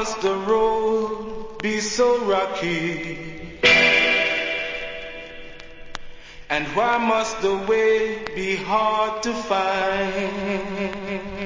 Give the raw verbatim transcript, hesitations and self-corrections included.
must the road be so rocky? And why must the way be hard to find?